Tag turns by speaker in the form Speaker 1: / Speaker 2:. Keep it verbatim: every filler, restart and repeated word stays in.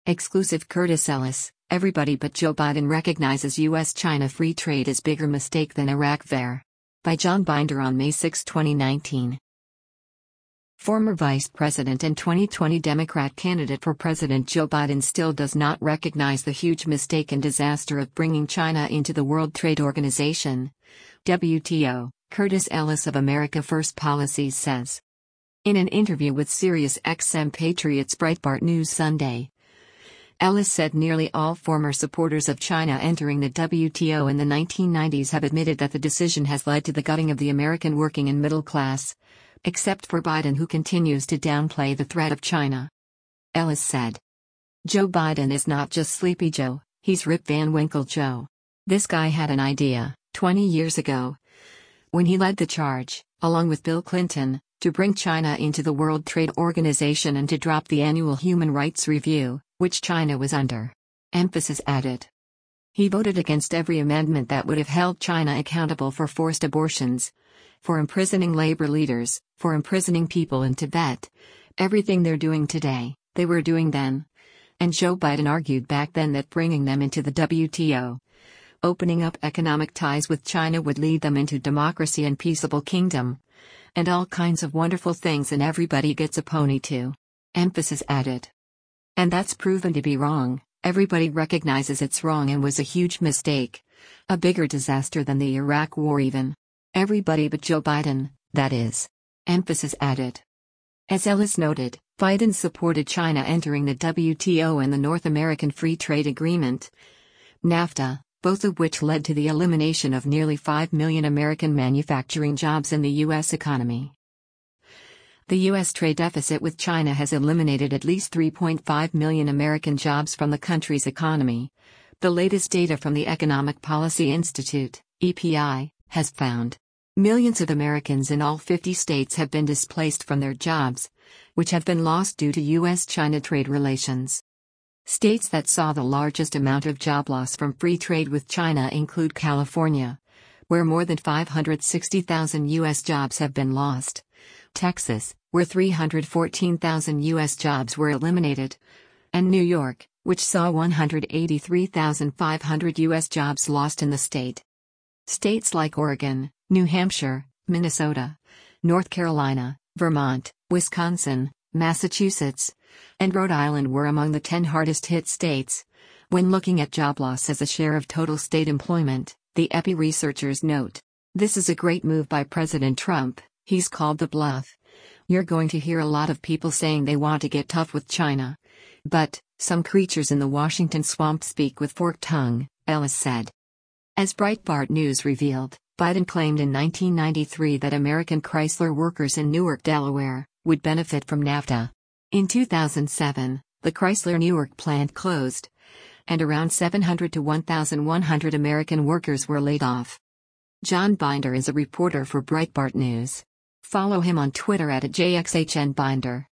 Speaker 1: Exclusive Curtis Ellis, everybody but Joe Biden recognizes U S China free trade is bigger mistake than Iraq Ver. By John Binder on May sixth, twenty nineteen. Former Vice President and twenty twenty Democrat candidate for President Joe Biden still does not recognize the huge mistake and disaster of bringing China into the World Trade Organization, W T O, Curtis Ellis of America First Policies says. In an interview with Sirius X M Patriots Breitbart News Sunday, Ellis said nearly all former supporters of China entering the W T O in the nineteen nineties have admitted that the decision has led to the gutting of the American working and middle class, except for Biden, who continues to downplay the threat of China. Ellis said, "Joe Biden is not just Sleepy Joe, he's Rip Van Winkle Joe. This guy had an idea, twenty years ago, when he led the charge, along with Bill Clinton, to bring China into the World Trade Organization and to drop the annual human rights review, which China was under." Emphasis added. He voted against every amendment that would have held China accountable for forced abortions, for imprisoning labor leaders, for imprisoning people in Tibet. Everything they're doing today, they were doing then. And Joe Biden argued back then that bringing them into the W T O, opening up economic ties with China, would lead them into democracy and peaceable kingdom, and all kinds of wonderful things, and everybody gets a pony too. Emphasis added. And that's proven to be wrong. Everybody recognizes it's wrong and was a huge mistake. A bigger disaster than the Iraq War even. Everybody but Joe Biden, that is. Emphasis added. As Ellis noted, Biden supported China entering the W T O and the North American Free Trade Agreement, NAFTA, both of which led to the elimination of nearly five million American manufacturing jobs in the U S economy. The U S trade deficit with China has eliminated at least three point five million American jobs from the country's economy. The latest data from the Economic Policy Institute, E P I, has found. Millions of Americans in all fifty states have been displaced from their jobs, which have been lost due to U S China trade relations. States that saw the largest amount of job loss from free trade with China include California, where more than five hundred sixty thousand U S jobs have been lost, Texas, where three hundred fourteen thousand U S jobs were eliminated, and New York, which saw one hundred eighty-three thousand five hundred U S jobs lost in the state. States like Oregon, New Hampshire, Minnesota, North Carolina, Vermont, Wisconsin, Massachusetts, and Rhode Island were among the ten hardest hit states. When looking at job loss as a share of total state employment, the E P I researchers note, "This is a great move by President Trump. He's called the bluff. You're going to hear a lot of people saying they want to get tough with China. But, some creatures in the Washington swamp speak with forked tongue," Ellis said. As Breitbart News revealed, Biden claimed in nineteen ninety-three that American Chrysler workers in Newark, Delaware, would benefit from NAFTA. In two thousand seven, the Chrysler Newark plant closed, and around seven hundred to one thousand one hundred American workers were laid off. John Binder is a reporter for Breitbart News. Follow him on Twitter at J X H N Binder.